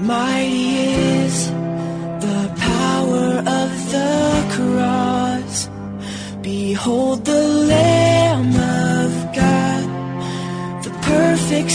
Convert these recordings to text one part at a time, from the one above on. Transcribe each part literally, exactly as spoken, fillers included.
Mighty is the power of the cross. Behold the Lamb of God, the perfect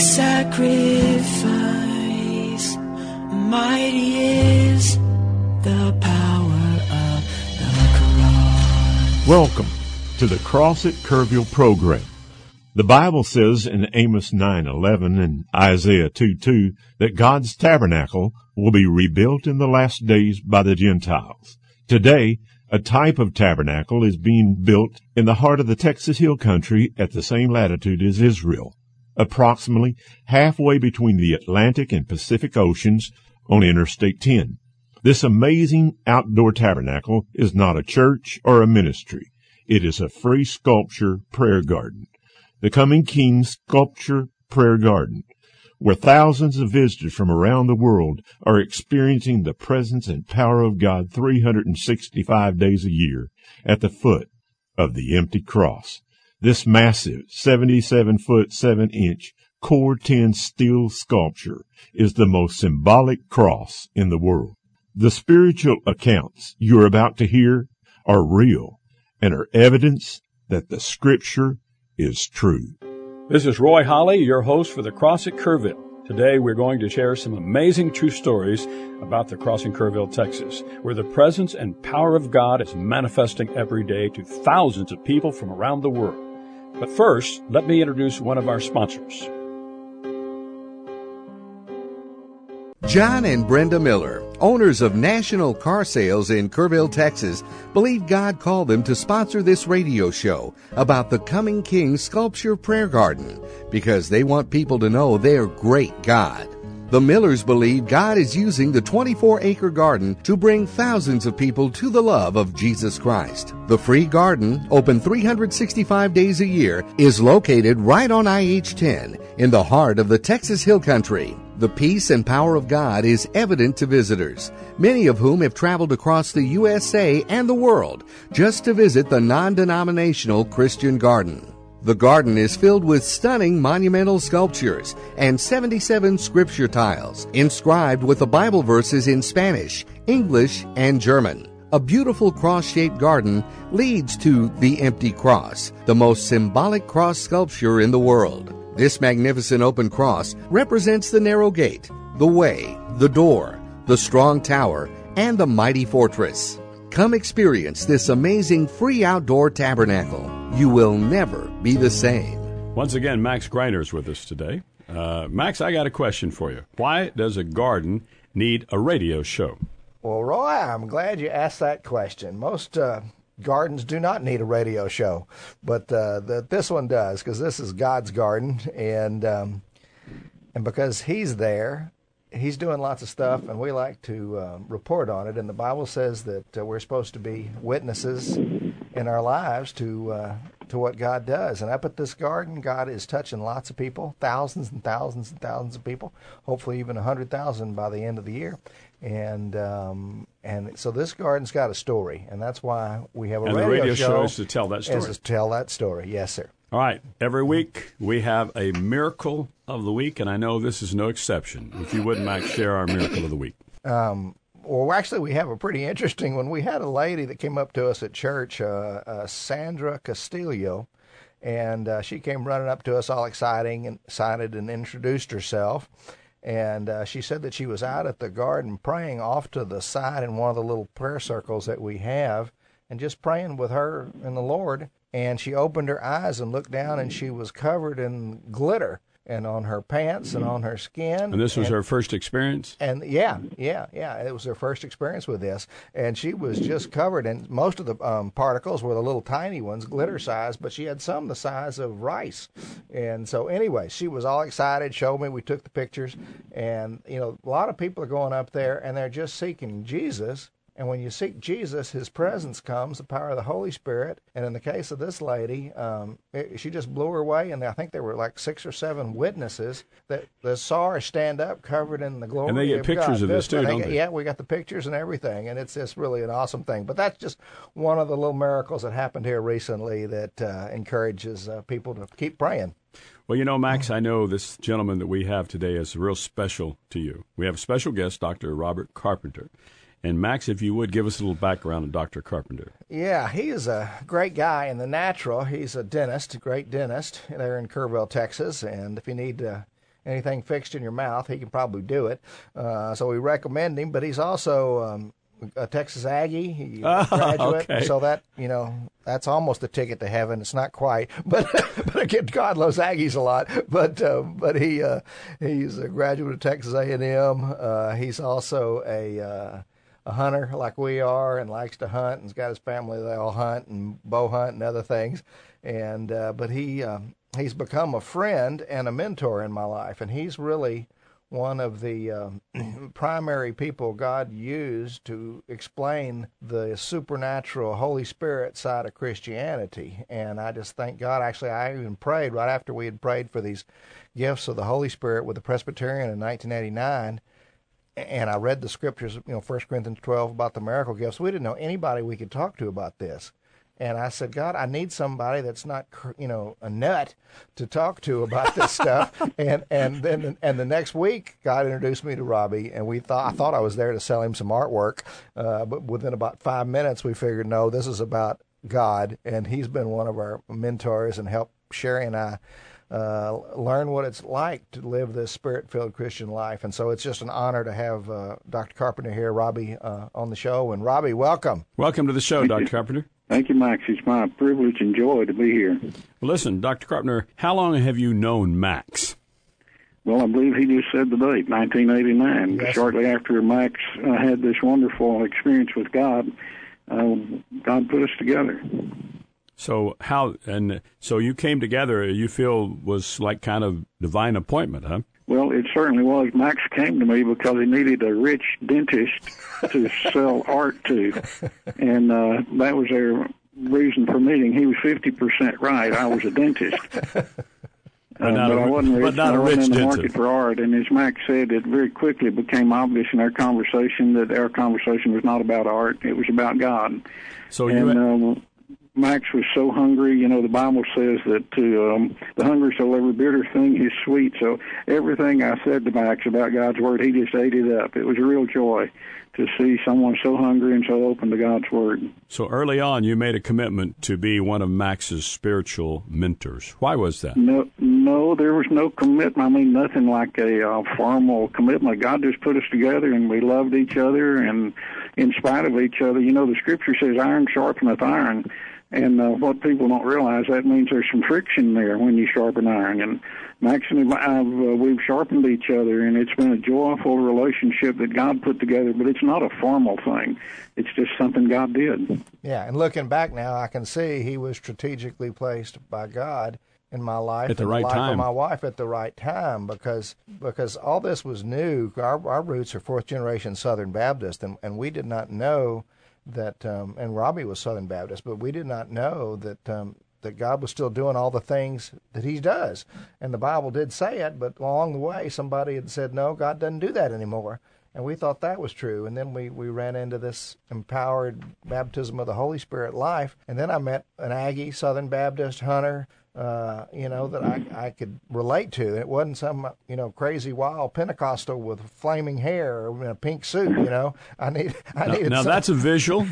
sacrifice. Mighty is the power of the cross. Welcome to the Cross at Kerrville program. The Bible says in Amos nine eleven and Isaiah two two that God's tabernacle will be rebuilt in the last days by the Gentiles. Today, a type of tabernacle is being built in the heart of the Texas Hill Country at the same latitude as Israel, approximately halfway between the Atlantic and Pacific Oceans on Interstate ten. This amazing outdoor tabernacle is not a church or a ministry. It is a free sculpture prayer garden. The Coming King Sculpture Prayer Garden, where thousands of visitors from around the world are experiencing the presence and power of God three hundred sixty-five days a year at the foot of the empty cross. This massive seventy-seven foot seven inch Core ten steel sculpture is the most symbolic cross in the world. The spiritual accounts you're about to hear are real and are evidence that the Scripture is true. This is Roy Holly, your host for the Cross at Kerrville. Today we're going to share some amazing true stories about the Cross in Kerrville, Texas, where the presence and power of God is manifesting every day to thousands of people from around the world. But first, let me introduce one of our sponsors. John and Brenda Miller, owners of National Car Sales in Kerrville, Texas, believe God called them to sponsor this radio show about the Coming King Sculpture Prayer Garden because they want people to know their great God. The Millers believe God is using the twenty-four acre garden to bring thousands of people to the love of Jesus Christ. The free garden, open three hundred sixty-five days a year, is located right on I H ten in the heart of the Texas Hill Country. The peace and power of God is evident to visitors, many of whom have traveled across the U S A and the world just to visit the non-denominational Christian garden. The garden is filled with stunning monumental sculptures and seventy-seven scripture tiles inscribed with the Bible verses in Spanish, English, and German. A beautiful cross-shaped garden leads to the empty cross, the most symbolic cross sculpture in the world. This magnificent open cross represents the narrow gate, the way, the door, the strong tower, and the mighty fortress. Come experience this amazing free outdoor tabernacle. You will never be the same. Once again, Max Greiner is with us today. Uh, Max, I got a question for you. Why does a garden need a radio show? Well, Roy, I'm glad you asked that question. Most uh, gardens do not need a radio show, but uh, the, this one does, because this is God's garden, and um, and because He's there, He's doing lots of stuff, and we like to uh, report on it. And the Bible says that uh, we're supposed to be witnesses in our lives to uh, to what God does. And up at this garden, God is touching lots of people, thousands and thousands and thousands of people, hopefully even one hundred thousand by the end of the year. And um, and so this garden's got a story, and that's why we have a and radio, the radio show. show is to tell that story. Is to tell that story, yes, sir. All right. Every week we have a miracle of the week, and I know this is no exception. If you wouldn't, Max, share our miracle of the week. Um, well, actually, we have a pretty interesting one. We had a lady that came up to us at church, uh, uh, Sandra Castillo, and uh, she came running up to us all exciting and excited and introduced herself. And uh, she said that she was out at the garden praying off to the side in one of the little prayer circles that we have, and just praying with her and the Lord. And she opened her eyes and looked down, and she was covered in glitter, and on her pants and on her skin. And this was and, her first experience? And yeah, yeah, yeah. It was her first experience with this. And she was just covered, and most of the um, particles were the little tiny ones, glitter size, but she had some the size of rice. And so anyway, she was all excited, showed me, we took the pictures. And, you know, a lot of people are going up there, and they're just seeking Jesus. And when you seek Jesus, His presence comes, the power of the Holy Spirit. And in the case of this lady, um, it, she just blew her away. And I think there were like six or seven witnesses that, that saw her stand up covered in the glory of God. And they get pictures of this, too, don't they? Yeah, we got the pictures and everything. And it's just really an awesome thing. But that's just one of the little miracles that happened here recently that uh, encourages uh, people to keep praying. Well, you know, Max, I know this gentleman that we have today is real special to you. We have a special guest, Doctor Robert Carpenter. And, Max, if you would, give us a little background on Doctor Carpenter. Yeah, he is a great guy in the natural. He's a dentist, a great dentist there in Kerrville, Texas. And if you need uh, anything fixed in your mouth, he can probably do it. Uh, so we recommend him. But he's also um, a Texas Aggie. He's a graduate. Okay. So that, you know, that's almost a ticket to heaven. It's not quite. But, but again, God loves Aggies a lot. But uh, but he uh, he's a graduate of Texas A and M. Uh, he's also a... Uh, a hunter like we are and likes to hunt, and's got his family, they all hunt and bow hunt and other things. And uh, but he uh, he's become a friend and a mentor in my life, and he's really one of the uh, primary people God used to explain the supernatural Holy Spirit side of Christianity. And I just thank God. Actually, I even prayed right after we had prayed for these gifts of the Holy Spirit with the Presbyterian in nineteen eighty-nine. And I read the scriptures, you know, First Corinthians twelve about the miracle gifts. We didn't know anybody we could talk to about this. And I said, God, I need somebody that's not, you know, a nut to talk to about this stuff. And and then and the next week, God introduced me to Robbie, and we thought I thought I was there to sell him some artwork. Uh, but within about five minutes, we figured, no, this is about God, and he's been one of our mentors and helped Sherry and I Uh, learn what it's like to live this Spirit-filled Christian life. And so it's just an honor to have uh, Doctor Carpenter here, Robbie, uh, on the show. And Robbie, welcome. Welcome to the show, Doctor Carpenter. Thank you, Max. It's my privilege and joy to be here. Well, listen, Doctor Carpenter, how long have you known Max? Well, I believe he just said the date, nineteen eighty-nine. Yes. Shortly after Max uh, had this wonderful experience with God, uh, God put us together. So how, and so you came together, you feel was like kind of divine appointment, huh? Well, it certainly was. Max came to me because he needed a rich dentist to sell art to, and uh, that was their reason for meeting. He was fifty percent right. I was a dentist. But, not uh, but a, I wasn't rich. but not I a wasn't rich in the dentist. market for art. And as Max said, it very quickly became obvious in our conversation that our conversation was not about art. It was about God. So you... And, um, Max was so hungry. You know, the Bible says that to um, the hungry soul every bitter thing is sweet. So everything I said to Max about God's Word, he just ate it up. It was a real joy to see someone so hungry and so open to God's Word. So early on, you made a commitment to be one of Max's spiritual mentors. Why was that? No, no, there was no commitment. I mean, nothing like a uh, formal commitment. God just put us together, and we loved each other, and in spite of each other, you know, the Scripture says, iron sharpeneth iron. And uh, what people don't realize, that means there's some friction there when you sharpen iron. And Max and I, uh, we've sharpened each other, and it's been a joyful relationship that God put together, but it's not a formal thing. It's just something God did. Yeah, and looking back now, I can see he was strategically placed by God in my life, at the and right the life time. of my wife at the right time, because because all this was new. Our, our roots are fourth generation Southern Baptist, and, and we did not know that, um, and Robbie was Southern Baptist, but we did not know that um, that God was still doing all the things that he does. And the Bible did say it, but along the way, somebody had said, no, God doesn't do that anymore. And we thought that was true. And then we, we ran into this empowered baptism of the Holy Spirit life. And then I met an Aggie, Southern Baptist hunter, uh, you know, that I, I could relate to. It wasn't some, you know, crazy wild Pentecostal with flaming hair or in a pink suit, you know. I need, I Now, needed now some, that's a visual.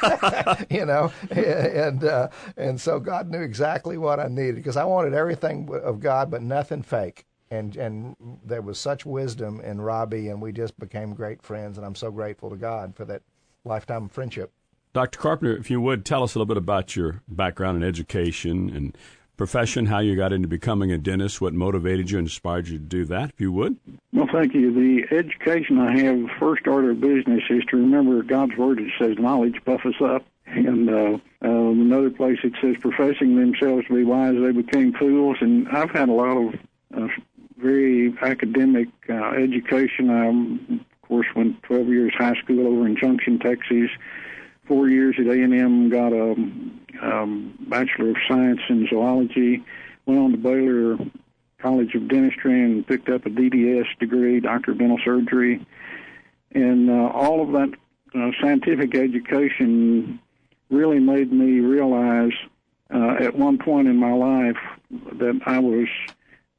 you know, and uh, and so God knew exactly what I needed, because I wanted everything of God but nothing fake. And and there was such wisdom in Robbie, and we just became great friends, and I'm so grateful to God for that lifetime friendship. Doctor Carpenter, if you would, tell us a little bit about your background in education and profession, how you got into becoming a dentist, what motivated you and inspired you to do that, if you would. Well, thank you. The education I have, first order of business, is to remember God's Word. It says knowledge puff us up. And uh, uh, another place it says professing themselves to be wise, they became fools. And I've had a lot of uh, very academic uh, education. I, of course, went twelve years high school over in Junction, Texas, four years at A and M, got a um, Bachelor of Science in Zoology, went on to Baylor College of Dentistry and picked up a D D S degree, Doctor of Dental Surgery. And uh, all of that uh, scientific education really made me realize uh, at one point in my life that I was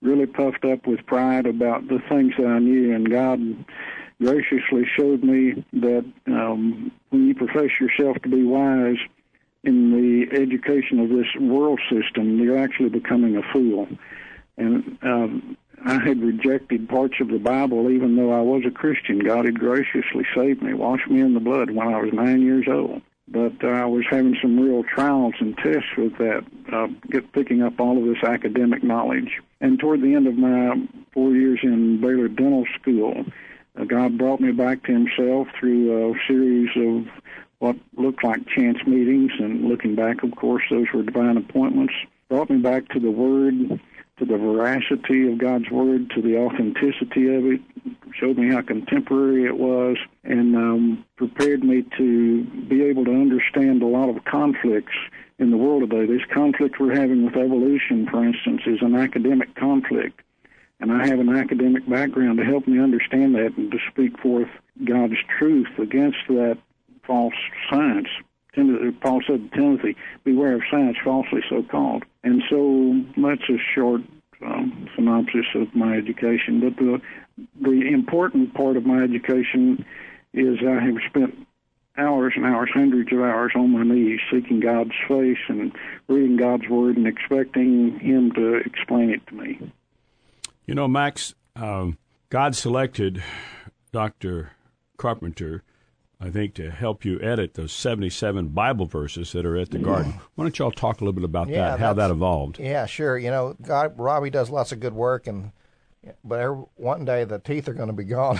really puffed up with pride about the things that I knew, and God graciously showed me that um, when you profess yourself to be wise in the education of this world system, you're actually becoming a fool. And um, I had rejected parts of the Bible even though I was a Christian. God had graciously saved me, washed me in the blood when I was nine years old. But uh, I was having some real trials and tests with that, uh, get, picking up all of this academic knowledge. And toward the end of my four years in Baylor Dental School, uh, God brought me back to himself through a series of what looked like chance meetings, and looking back, of course, those were divine appointments. Brought me back to the Word, to the veracity of God's Word, to the authenticity of it, showed me how contemporary it was, and um, prepared me to be able to understand a lot of conflicts in the world today. This conflict we're having with evolution, for instance, is an academic conflict, and I have an academic background to help me understand that and to speak forth God's truth against that false science. Paul said to Timothy, beware of science falsely so called. And so that's a short um, synopsis of my education. But the, the important part of my education is I have spent hours and hours, hundreds of hours on my knees seeking God's face and reading God's Word and expecting Him to explain it to me. You know, Max, um, God selected Doctor Carpenter, I think, to help you edit those seventy-seven Bible verses that are at the Garden. Why don't y'all talk a little bit about yeah, that, how that evolved? Yeah, sure. You know, God, Robbie does lots of good work, and but every, one day the teeth are going to be gone.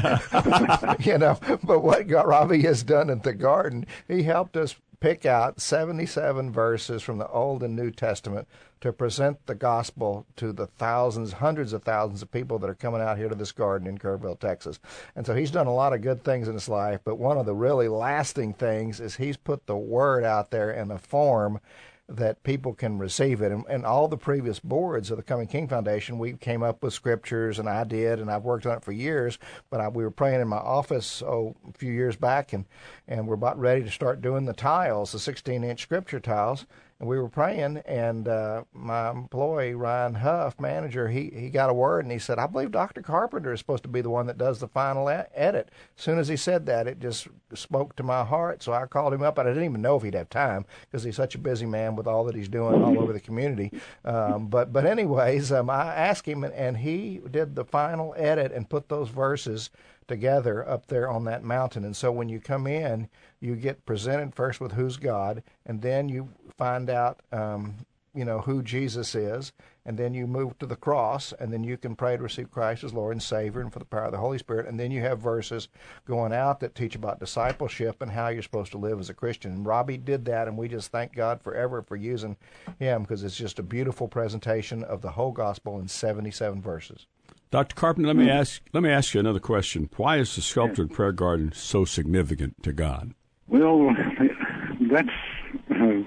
You know, but what God, Robbie has done at the Garden, he helped us pick out seventy-seven verses from the Old and New Testament to present the gospel to the thousands, hundreds of thousands of people that are coming out here to this garden in Kerrville, Texas. And so he's done a lot of good things in his life, but one of the really lasting things is he's put the word out there in a form that people can receive it. And, and all the previous boards of the Coming King Foundation, we came up with scriptures, and I did, and I've worked on it for years, but I, we were praying in my office oh, a few years back, and, and we're about ready to start doing the tiles, the sixteen-inch scripture tiles. And we were praying, and uh, my employee, Ryan Huff, manager, he, he got a word, and he said, I believe Doctor Carpenter is supposed to be the one that does the final e- edit. As soon as he said that, it just spoke to my heart, so I called him up, and I didn't even know if he'd have time, because he's such a busy man with all that he's doing all over the community. Um, but, but anyways, um, I asked him, and he did the final edit and put those verses together up there on that mountain. And so when you come in, you get presented first with who's God, and then you find out, um, you know, who Jesus is, and then you move to the cross, and then you can pray to receive Christ as Lord and Savior and for the power of the Holy Spirit, and then you have verses going out that teach about discipleship and how you're supposed to live as a Christian. And Robbie did that, and we just thank God forever for using him, because it's just a beautiful presentation of the whole gospel in seventy-seven verses. Doctor Carpenter, let me ask let me ask you another question. Why is the sculptured prayer garden so significant to God? Well, that's uh,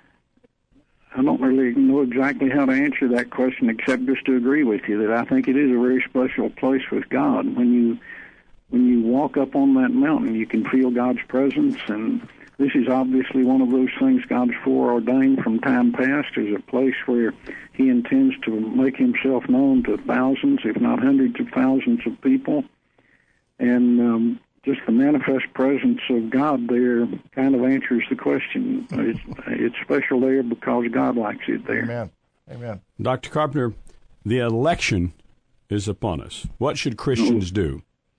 I don't really know exactly how to answer that question, except just to agree with you that I think it is a very special place with God. When you when you walk up on that mountain, you can feel God's presence, and this is obviously one of those things God's foreordained from time past as a place where He intends to make Himself known to thousands, if not hundreds of thousands of people. And um, just the manifest presence of God there kind of answers the question. It's, it's special there because God likes it there. Amen. Amen. Doctor Carpenter, the election is upon us. What should Christians do?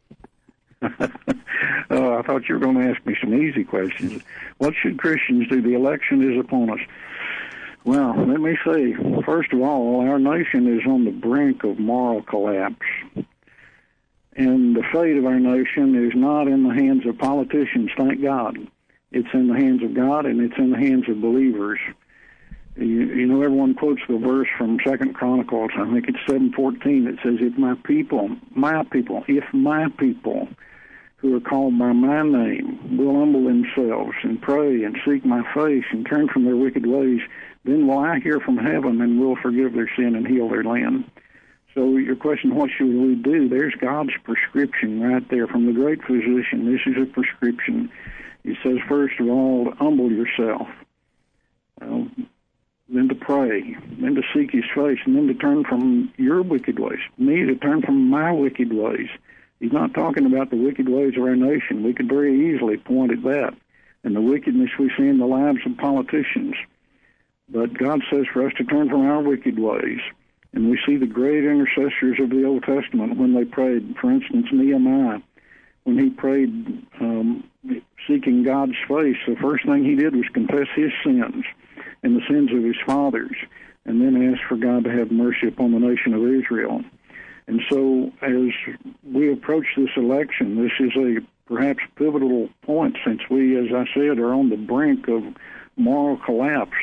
Uh, I thought you were going to ask me some easy questions. What should Christians do? The election is upon us. Well, let me say, first of all, our nation is on the brink of moral collapse. And the fate of our nation is not in the hands of politicians, thank God. It's in the hands of God, and it's in the hands of believers. You, you know, everyone quotes the verse from Second Chronicles, I think it's seven fourteen, that says, if my people, my people, if my people who are called by my name will humble themselves and pray and seek my face and turn from their wicked ways, then will I hear from heaven and will forgive their sin and heal their land. So your question, what should we do? There's God's prescription right there from the great physician. This is a prescription. He says, first of all, humble yourself. Uh, then to pray, then to seek his face, and then to turn from your wicked ways, me to turn from my wicked ways. He's not talking about the wicked ways of our nation. We could very easily point at that and the wickedness we see in the lives of politicians. But God says for us to turn from our wicked ways. And we see the great intercessors of the Old Testament when they prayed. For instance, Nehemiah, when he prayed um, seeking God's face, the first thing he did was confess his sins and the sins of his fathers, and then ask for God to have mercy upon the nation of Israel. And so as we approach this election, this is a perhaps pivotal point, since we, as I said, are on the brink of moral collapse.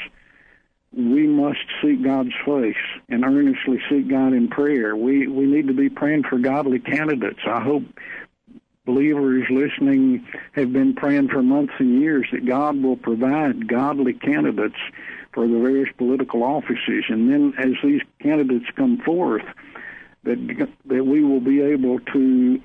We must seek God's face and earnestly seek God in prayer. We we need to be praying for godly candidates. I hope believers listening have been praying for months and years that God will provide godly candidates for the various political offices. And then as these candidates come forth, that that we will be able to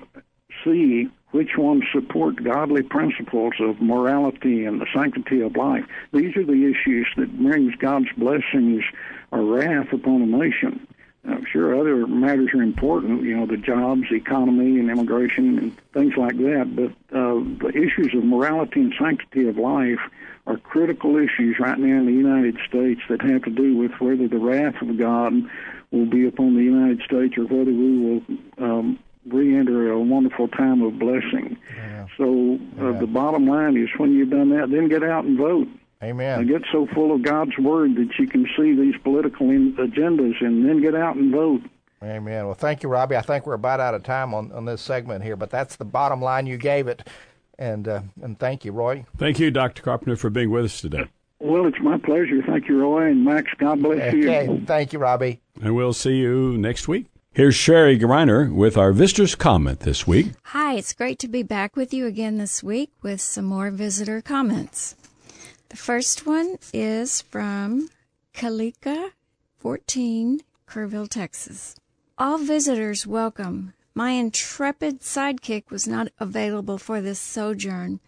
see which ones support godly principles of morality and the sanctity of life. These are the issues that brings God's blessings or wrath upon a nation. I'm sure other matters are important, you know, the jobs, economy, and immigration, and things like that, but uh, the issues of morality and sanctity of life are critical issues right now in the United States that have to do with whether the wrath of God will be upon the United States or whether we will um, re-enter a wonderful time of blessing. Yeah. So uh, yeah. The bottom line is, when you've done that, then get out and vote. Amen. And get so full of God's Word that you can see these political in- agendas, and then get out and vote. Amen. Well, thank you, Robbie. I think we're about out of time on, on this segment here, but that's the bottom line. You gave it. And uh, and thank you, Roy. Thank you, Doctor Carpenter, for being with us today. Well, it's my pleasure. Thank you, Roy. And Max, God bless you. Okay. Thank you, Robbie. And we'll see you next week. Here's Sherry Greiner with our visitor's comment this week. Hi, it's great to be back with you again this week with some more visitor comments. The first one is from Kalika fourteen, Kerrville, Texas. All visitors welcome. My intrepid sidekick was not available for this sojourn,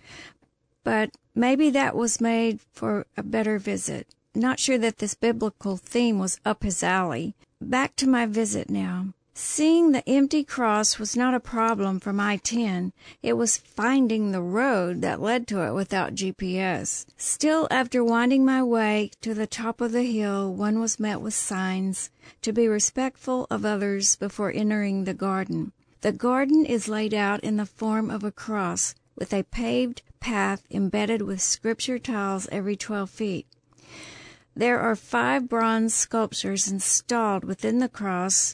but maybe that was made for a better visit. Not sure that this biblical theme was up his alley. Back to my visit now. Seeing the empty cross was not a problem from I ten. It was finding the road that led to it without G P S. Still, after winding my way to the top of the hill, one was met with signs to be respectful of others before entering the garden. The garden is laid out in the form of a cross, with a paved path embedded with scripture tiles every twelve feet. There are five bronze sculptures installed within the cross,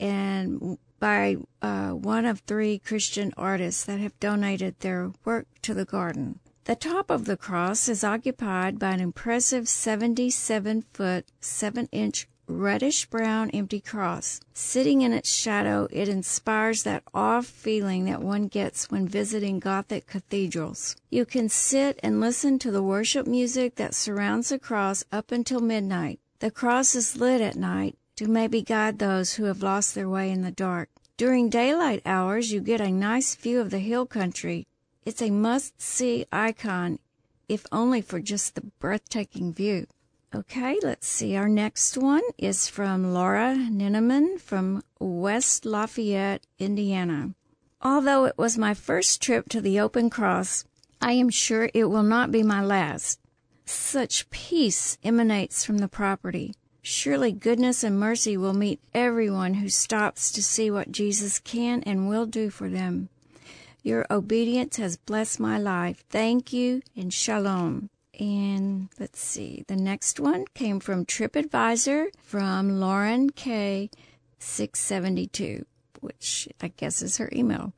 and by uh, one of three Christian artists that have donated their work to the garden. The top of the cross is occupied by an impressive seventy-seven foot, seven inch reddish-brown empty cross. Sitting in its shadow, it inspires that awe feeling that one gets when visiting Gothic cathedrals. You can sit and listen to the worship music that surrounds the cross up until midnight. The cross is lit at night to maybe guide those who have lost their way in the dark. During daylight hours, you get a nice view of the hill country. It's a must-see icon, if only for just the breathtaking view. Okay, let's see. Our next one is from Laura Ninneman from West Lafayette, Indiana. Although it was my first trip to the open cross, I am sure it will not be my last. Such peace emanates from the property. Surely goodness and mercy will meet everyone who stops to see what Jesus can and will do for them. Your obedience has blessed my life. Thank you and shalom. And let's see, the next one came from TripAdvisor from Lauren K six seventy-two, which I guess is her email.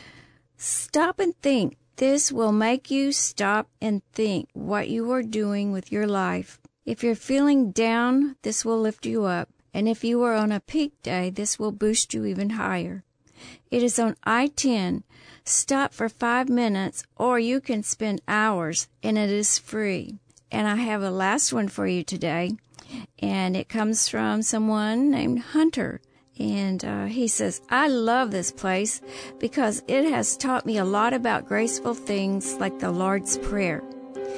Stop and think. This will make you stop and think what you are doing with your life. If you're feeling down, this will lift you up. And if you are on a peak day, this will boost you even higher. It is on I ten. Stop for five minutes, or you can spend hours, and it is free. And I have a last one for you today, and it comes from someone named Hunter. And uh, he says, I love this place because it has taught me a lot about graceful things like the Lord's Prayer.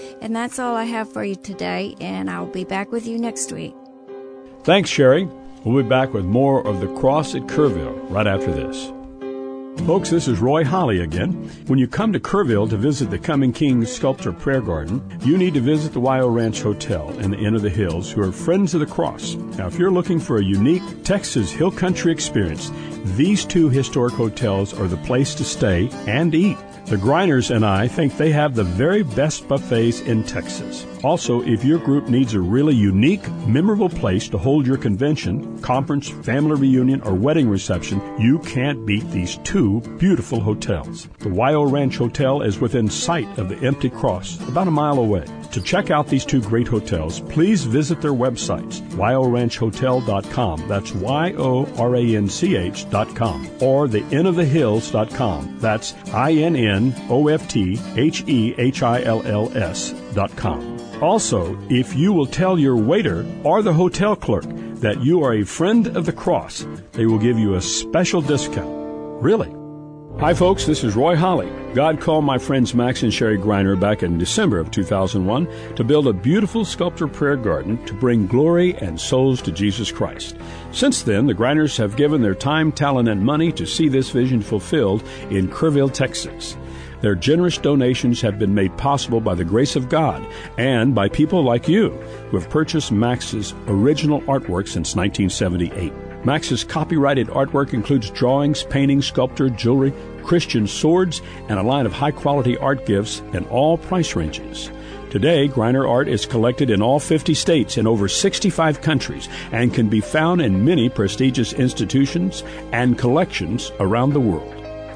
And that's all I have for you today, and I'll be back with you next week. Thanks, Sherry. We'll be back with more of The Cross at Kerrville right after this. Folks, this is Roy Holly again. When you come to Kerrville to visit the Coming King Sculpture Prayer Garden, you need to visit the Wyo Ranch Hotel and the Inn of the Hills, who are Friends of the Cross. Now, if you're looking for a unique Texas Hill Country experience, these two historic hotels are the place to stay and eat. The Greiners and I think they have the very best buffets in Texas. Also, if your group needs a really unique, memorable place to hold your convention, conference, family reunion, or wedding reception, you can't beat these two beautiful hotels. The Wyo Ranch Hotel is within sight of the Empty Cross, about a mile away. To check out these two great hotels, please visit their websites, wyo ranch hotel dot com, that's Y O R A N C H dot com, or the inn of the hills dot com, that's I N N O F T H E H I L L S dot com. Also, if you will tell your waiter or the hotel clerk that you are a friend of the Cross, they will give you a special discount. Really. Hi, folks. This is Roy Holly. God called my friends Max and Sherry Greiner back in December of two thousand one to build a beautiful sculpture prayer garden to bring glory and souls to Jesus Christ. Since then, the Greiners have given their time, talent, and money to see this vision fulfilled in Kerrville, Texas. Their generous donations have been made possible by the grace of God and by people like you who have purchased Max's original artwork since nineteen seventy-eight. Max's copyrighted artwork includes drawings, paintings, sculpture, jewelry, Christian swords, and a line of high-quality art gifts in all price ranges. Today, Greiner art is collected in all fifty states in over sixty-five countries and can be found in many prestigious institutions and collections around the world.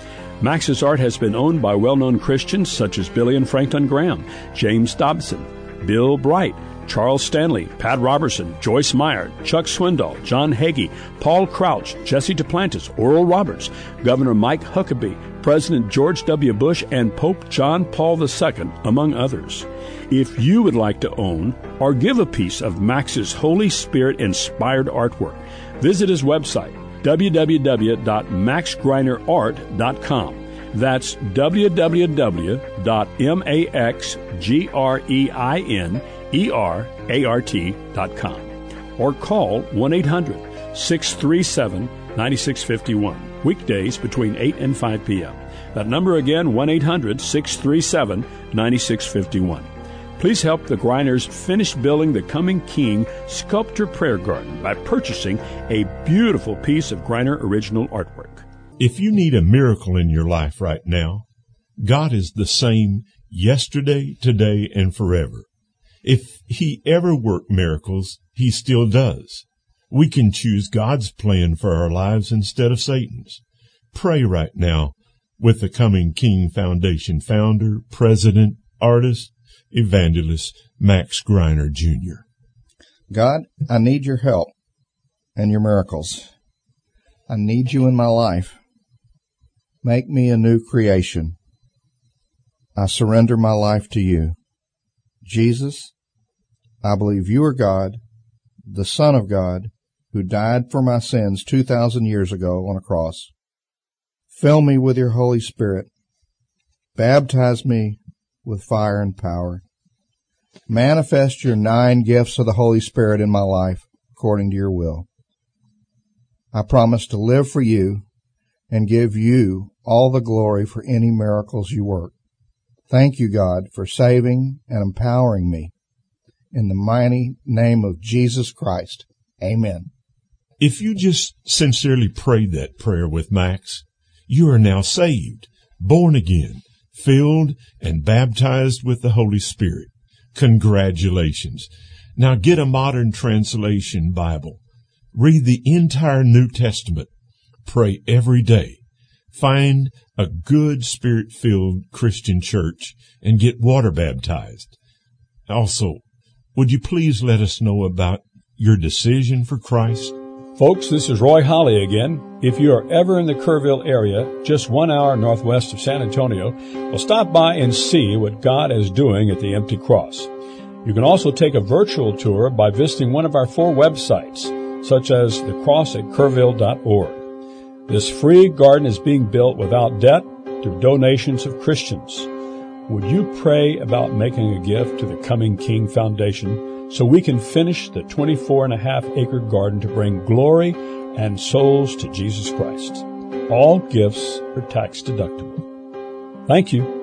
Max's art has been owned by well-known Christians such as Billy and Franklin Graham, James Dobson, Bill Bright, Charles Stanley, Pat Robertson, Joyce Meyer, Chuck Swindoll, John Hagee, Paul Crouch, Jesse Duplantis, Oral Roberts, Governor Mike Huckabee, President George W. Bush, and Pope John Paul the Second, among others. If you would like to own or give a piece of Max's Holy Spirit-inspired artwork, visit his website, w w w dot max greiner art dot com. That's w w w dot max greiner art dot com. Or call one eight hundred six three seven nine six five one, weekdays between eight and five p.m. That number again, one eight hundred six three seven nine six five one. Please help the Greiners finish building the Coming King Sculpture Prayer Garden by purchasing a beautiful piece of Greiner original artwork. If you need a miracle in your life right now, God is the same yesterday, today, and forever. If He ever worked miracles, He still does. We can choose God's plan for our lives instead of Satan's. Pray right now with the Coming King Foundation founder, president, artist, evangelist Max Greiner, Junior God, I need your help and your miracles. I need you in my life. Make me a new creation. I surrender my life to you. Jesus, I believe you are God, the Son of God, who died for my sins two thousand years ago on a cross. Fill me with your Holy Spirit. Baptize me with fire and power. Manifest your nine gifts of the Holy Spirit in my life according to your will. I promise to live for you and give you all the glory for any miracles you work. Thank you, God, for saving and empowering me. In the mighty name of Jesus Christ, amen. If you just sincerely prayed that prayer with Max, you are now saved, born again, filled and baptized with the Holy Spirit. Congratulations. Now get a modern translation Bible. Read the entire New Testament. Pray every day. Find a good Spirit-filled Christian church and get water baptized. Also, would you please let us know about your decision for Christ? Folks, this is Roy Holly again. If you are ever in the Kerrville area, just one hour northwest of San Antonio, well, stop by and see what God is doing at the Empty Cross. You can also take a virtual tour by visiting one of our four websites, such as the cross at kerrville dot org. This free garden is being built without debt through donations of Christians. would you pray about making a gift to the Coming King Foundation so we can finish the twenty-four and a half acre garden to bring glory and souls to Jesus Christ? All gifts are tax deductible. Thank you.